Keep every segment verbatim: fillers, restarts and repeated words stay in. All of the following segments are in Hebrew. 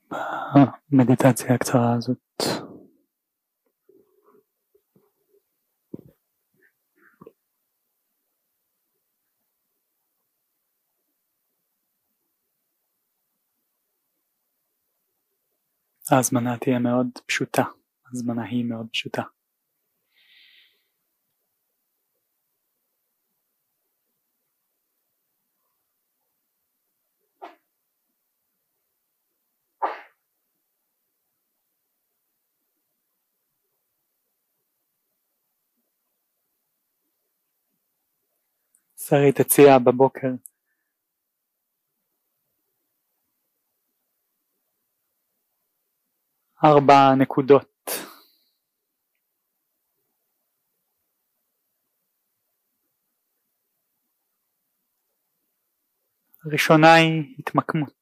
המדיטציה הקצרה הזאת. ההזמנה תהיה מאוד פשוטה, ההזמנה היא מאוד פשוטה. שרית הציעה בבוקר ארבע נקודות. הראשונה היא התמקמות.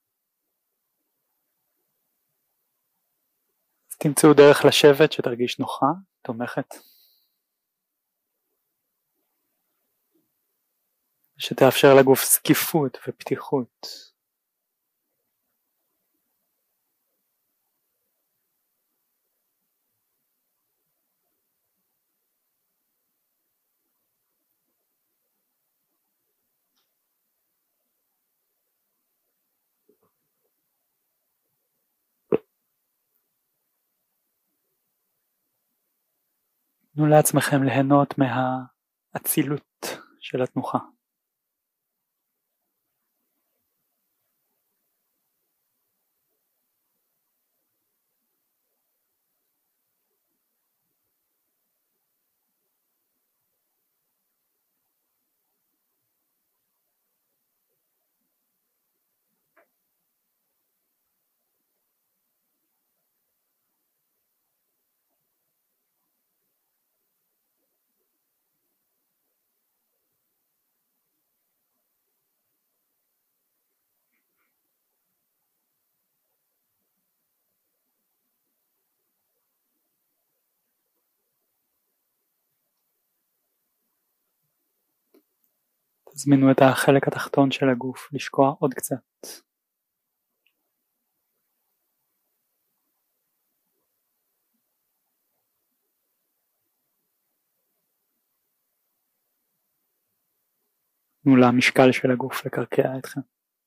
אז תמצאו דרך לשבת שתרגיש נוחה, תומכת. שתאפשר לגוף סקיפות ופתיחות. תנו לעצמכם ליהנות מהאצילות של התנוחה. תזמינו את החלק התחתון של הגוף לשקוע עוד קצת. תנו למשקל של הגוף לקרקע אתכם.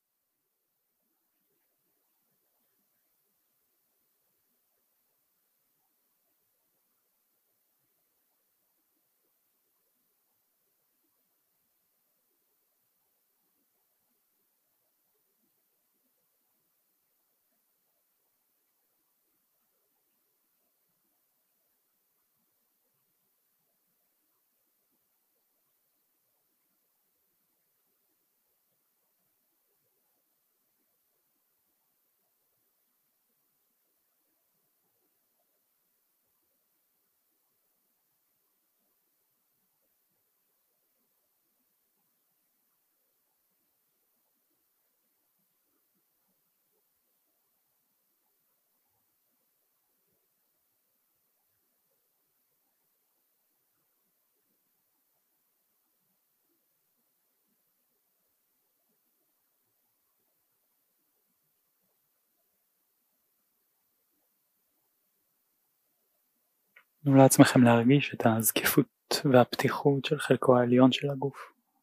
תנו לעצמכם להרגיש את הזקיפות והפתיחות של חלקו העליון של הגוף.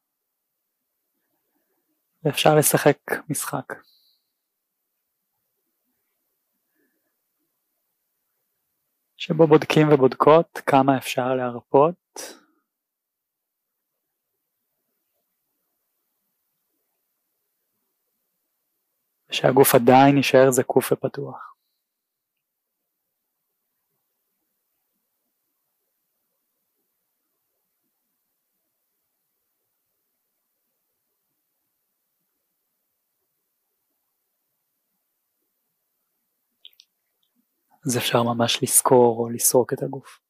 ואפשר לשחק משחק. שבו בודקים ובודקות כמה אפשר להרפות. ושהגוף עדיין יישאר זקוף ופתוח. אז אפשר ממש לזכור או לסרוק את הגוף.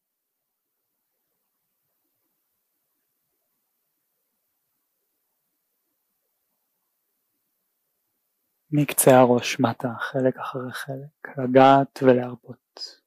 מקצה הראש מטה, חלק אחרי חלק, לגעת ולהרפות.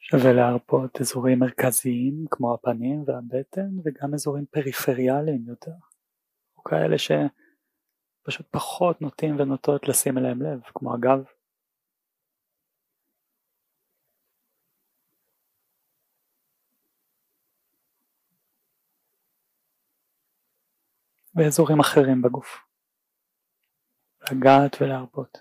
שווה להרפות אזורים מרכזיים כמו הפנים והבטן וגם אזורים פריפריאליים יותר, או כאלה שפשוט פחות נוטים ונוטות לשים אליהם לב, כמו הגב. ואזורים אחרים בגוף. לגעת ולהרפות.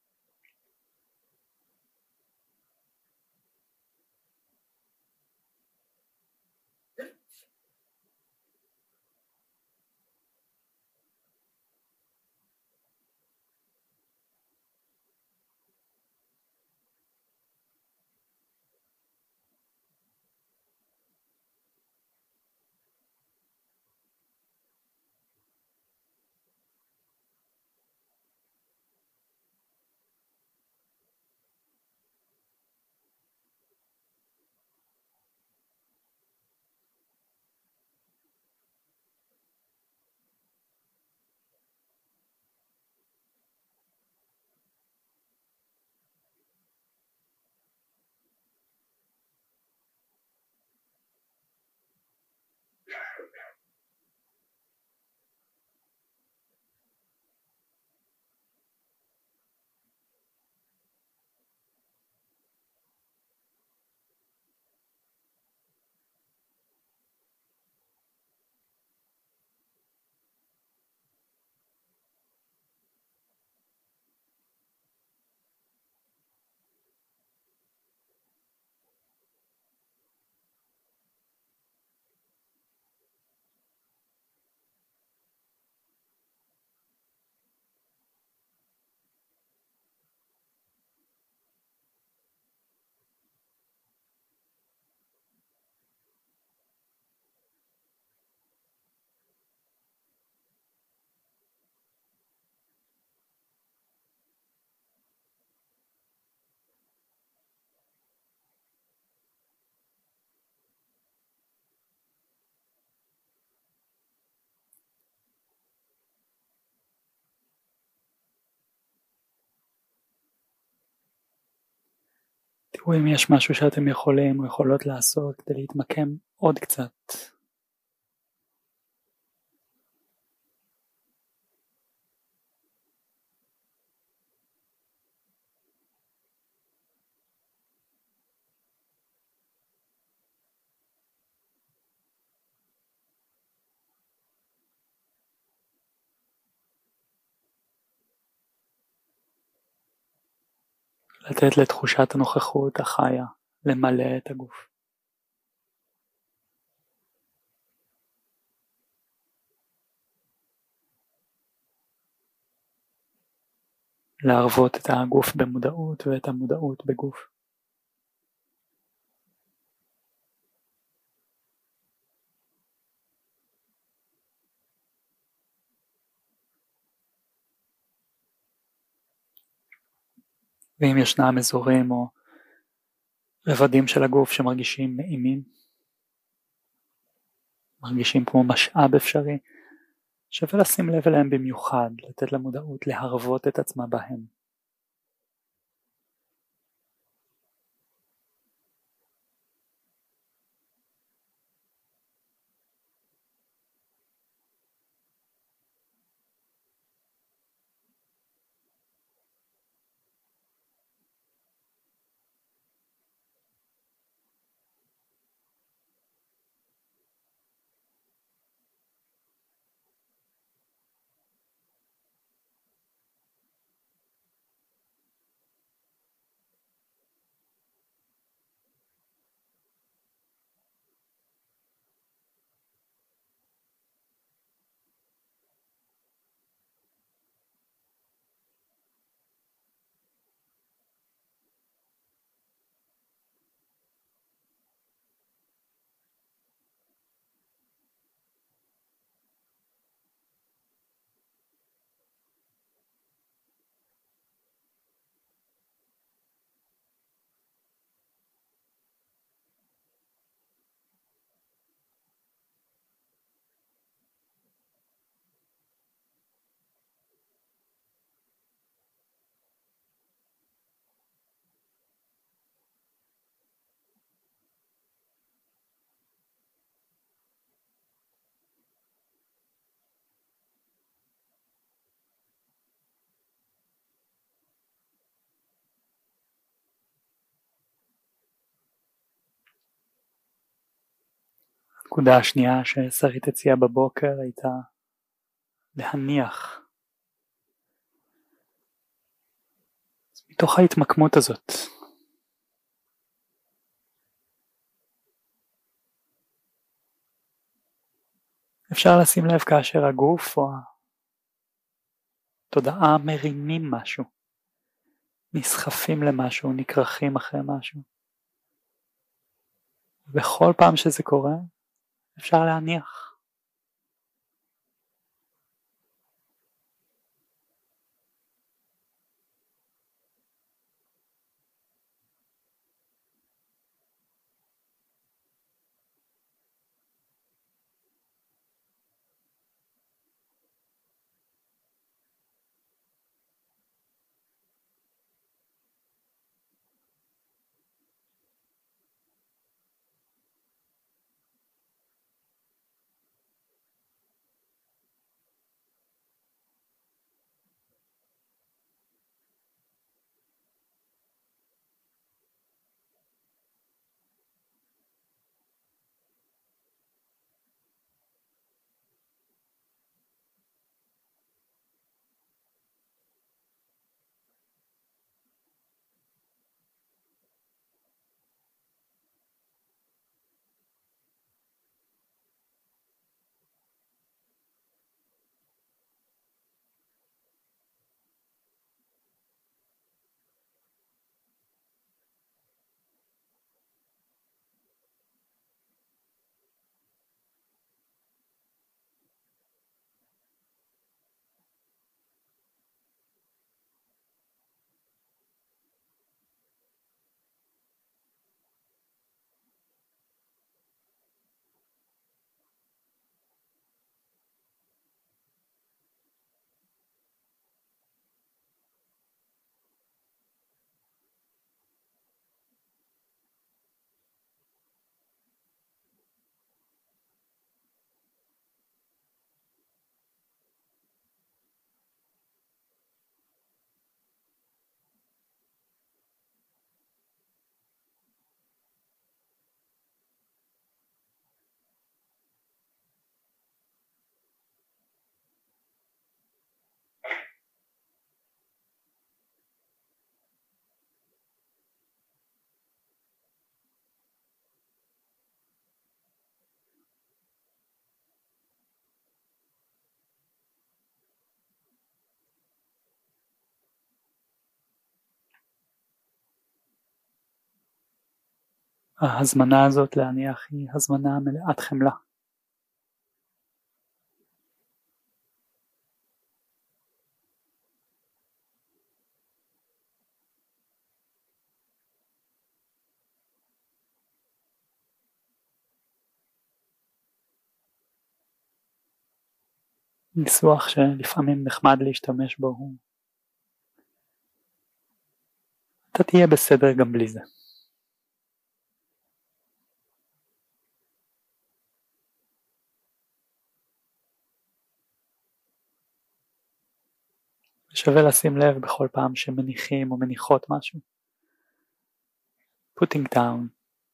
תראו אם יש משהו שאתם יכולים או יכולות לעשות כדי להתמקם עוד קצת. לתת לתחושת הנוכחות החיה למלא את הגוף. להרבות את הגוף במודעות ואת המודעות בגוף. ואם ישנם אזורים או רבדים של הגוף שמרגישים נעימים, מרגישים כמו משאב אפשרי, שווה לשים לב אליהם במיוחד, לתת למודעות להרבות את עצמה בהם. הנקודה השנייה ששרית הציעה בבוקר הייתה להניח. מתוך ההתמקמות הזאת, אפשר לשים לב כאשר הגוף או התודעה מרימים משהו, נסחפים למשהו, נקרחים אחרי משהו. בכל פעם שזה קורה, אפשר להניח. ההזמנה הזאת להניח היא הזמנה מלאת חמלה. ניסוח שלפעמים נחמד להשתמש בו הוא אתה תהיה בסדר גם בלי זה. שווה לשים לב בכל פעם שמניחים או מניחות משהו. putting down.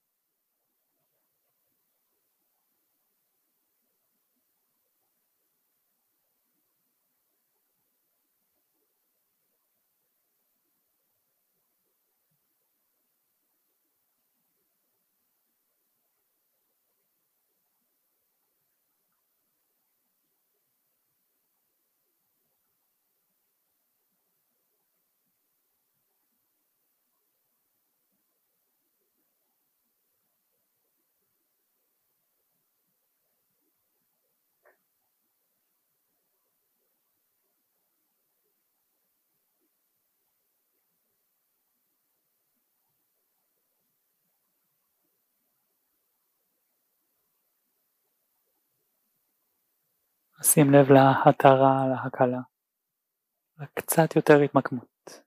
שים לב להתרה, להקלה, וקצת יותר התמקמות.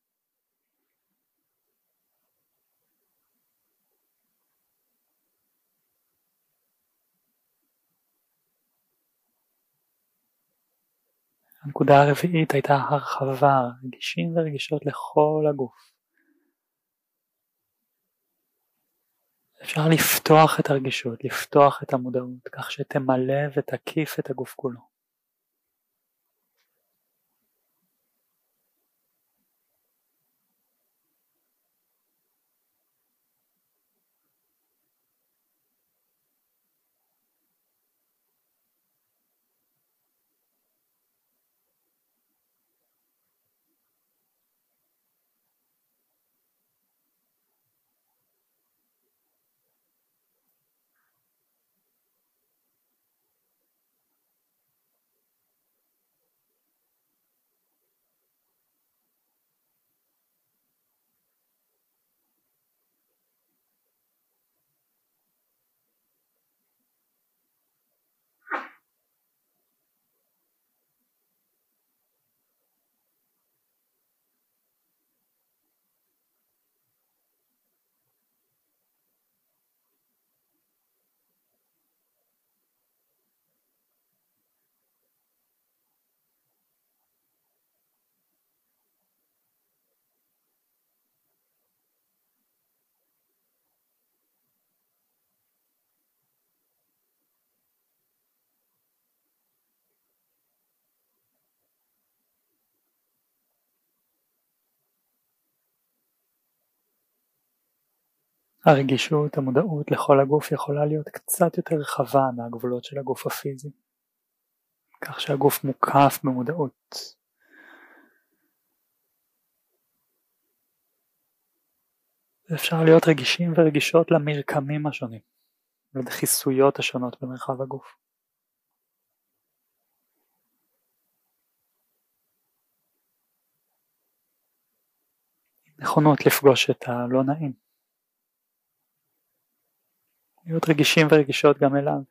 הנקודה הרביעית הייתה הרחבה, רגישים ורגישות לכל הגוף. אפשר לפתוח את הרגישות, לפתוח את המודעות, כך שתמלא ותקיף את הגוף כולו. הרגישות, המודעות לכל הגוף יכולה להיות קצת יותר רחבה מהגבולות של הגוף הפיזי, כך שהגוף מוקף במודעות. ואפשר להיות רגישים ורגישות למרקמים השונים, לדחיסויות השונות במרחב הגוף. נכונות לפגוש את הלא נעים. להיות רגישים ורגישות גם אליו.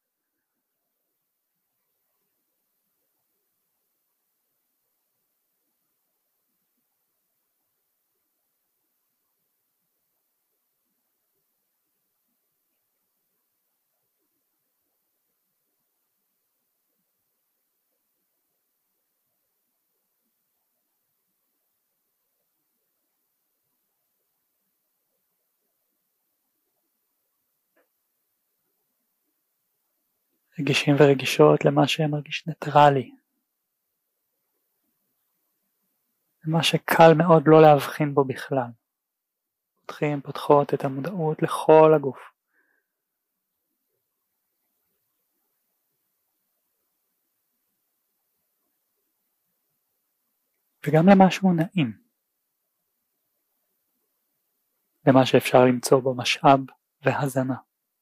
רגישים ורגישות למה שמרגיש ניטרלי. למה שקל מאוד לא להבחין בו בכלל. פותחים, פותחות את המודעות לכל הגוף. וגם למה שהוא נעים. למה שאפשר למצוא בו משאב והזנה.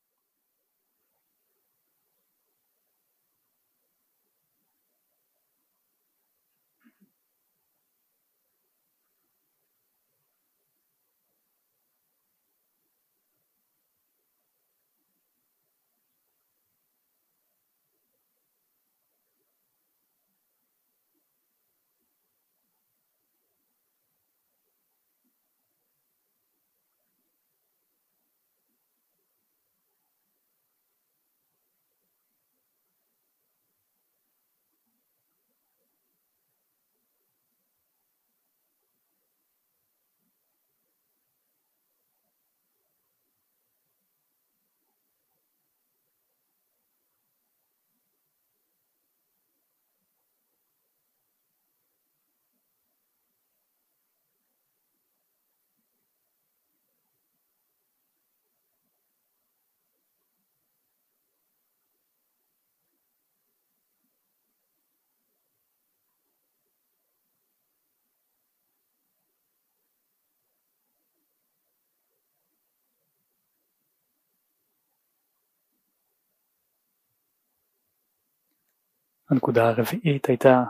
הנקודה הרביעית הייתה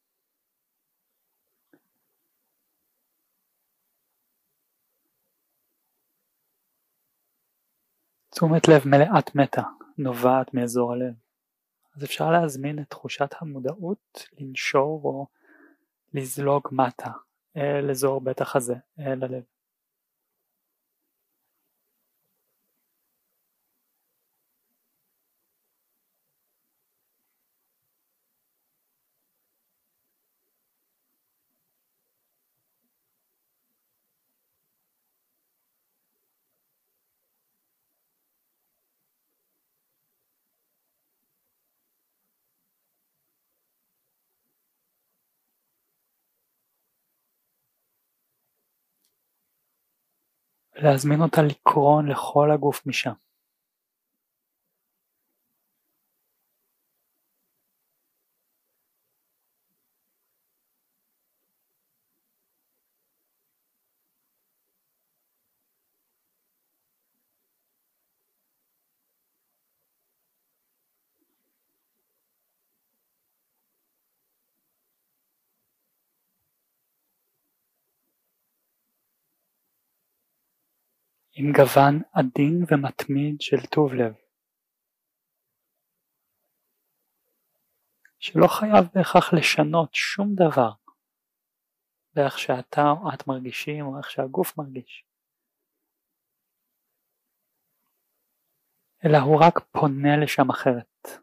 תשומת לב מלאת מתח, נובעת מאזור הלב. אז אפשר להזמין את תחושת המודעות לנשור או לזלוג מטה אל אזור בית החזה, אל הלב. ולהזמין אותה לקרון לכל הגוף משם. עם גוון עדין ומתמיד של טוב לב, שלא חייב בהכרח לשנות שום דבר באיך שאתה או את מרגישים או איך שהגוף מרגיש, אלא הוא רק פונה לשם אחרת.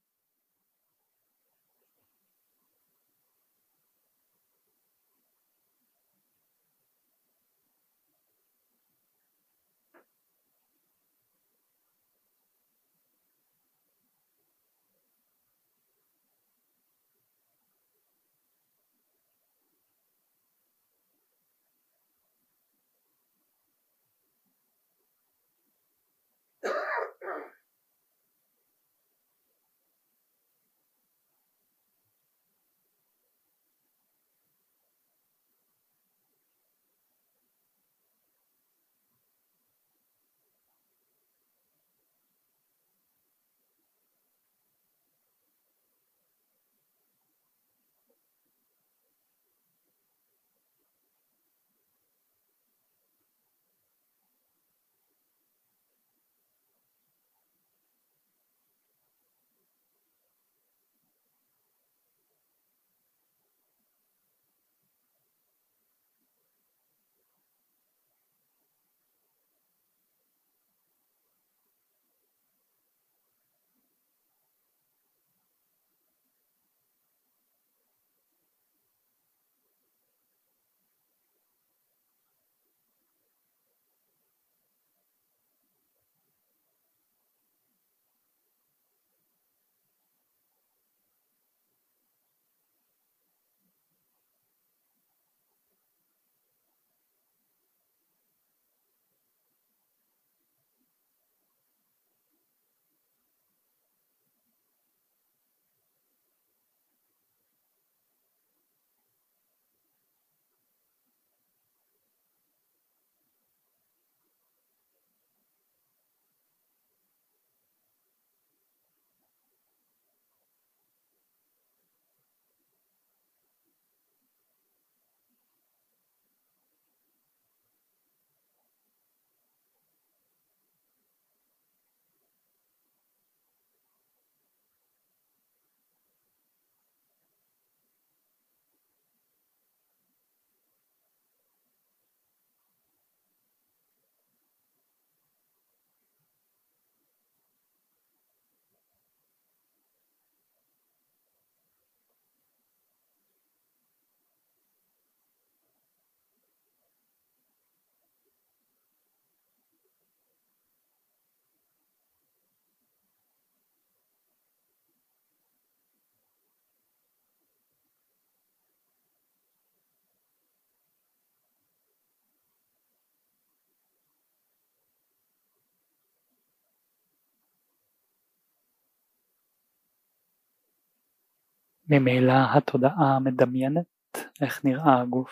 ממילא התודעה מדמיינת איך נראה הגוף.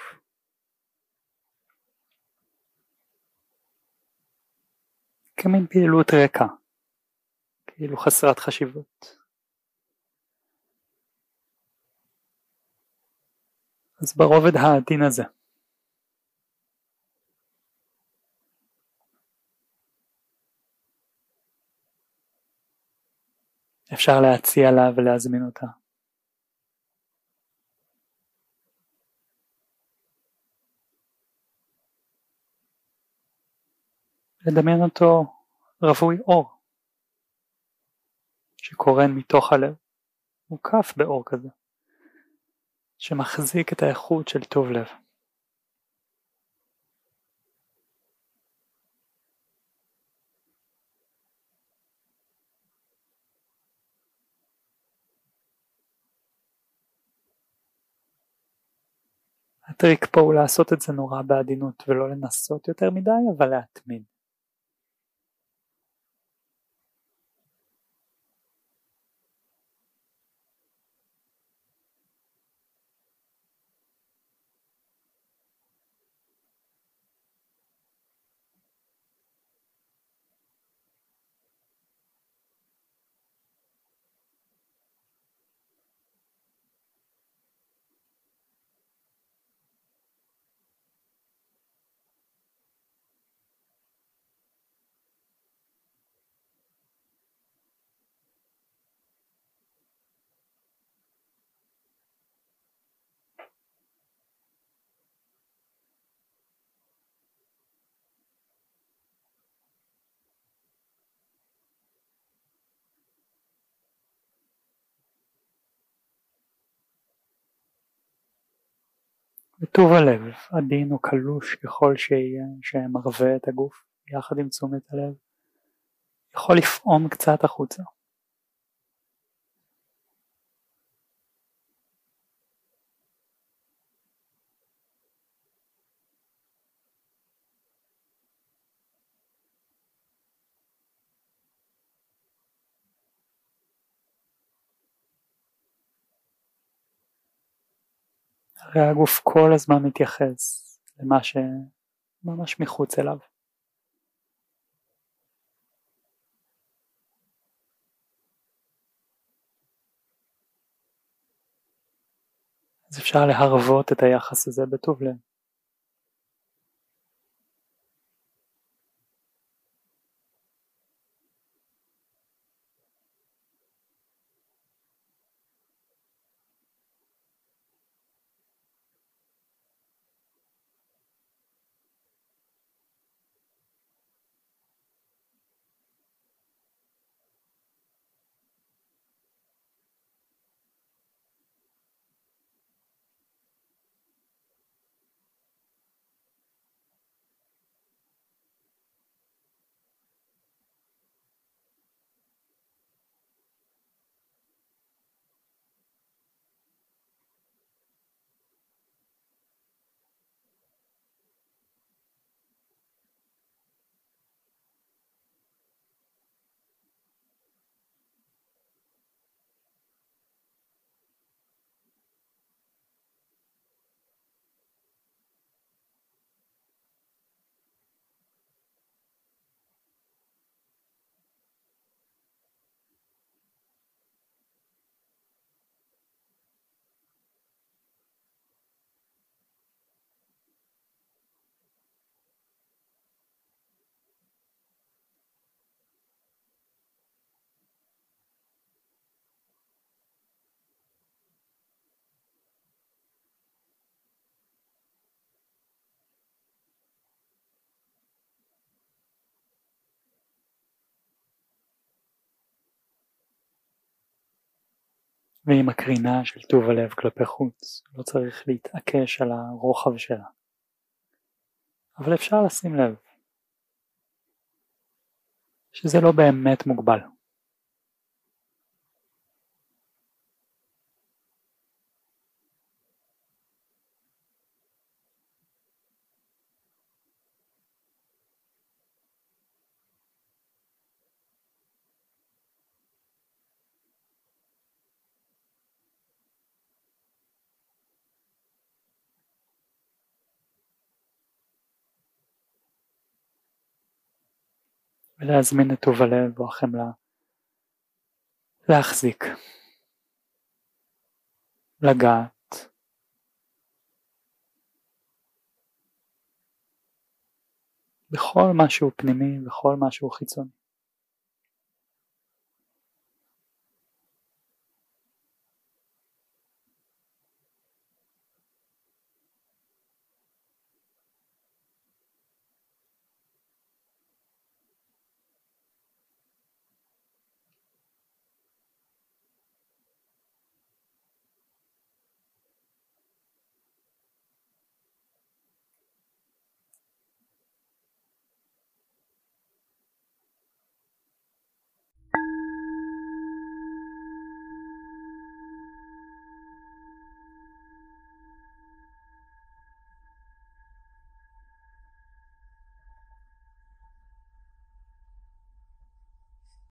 כמין פעילות רקע, כאילו חסרת חשיבות. אז ברובד העדין הזה, אפשר להציע לה ולהזמין אותה. לדמיין אותו רווי אור, שקורן מתוך הלב, מוקף באור כזה, שמחזיק את האיכות של טוב לב. הטריק פה הוא לעשות את זה נורא בעדינות ולא לנסות יותר מדי, אבל להתמיד. וטוב הלב, עדין או קלוש ככל שיהיה, שמרווה את הגוף יחד עם תשומת הלב, יכול לפעום קצת החוצה. הרי הגוף כל הזמן מתייחס למה שממש מחוץ אליו. אז אפשר להרוות את היחס הזה בטוב לב. ועם הקרינה של טוב הלב כלפי חוץ, לא צריך להתעקש על הרוחב שלה. אבל אפשר לשים לב שזה לא באמת מוגבל. ולהזמין את טוב הלב או החמלה להחזיק, לגעת, בכל משהו פנימי וכל משהו חיצוני.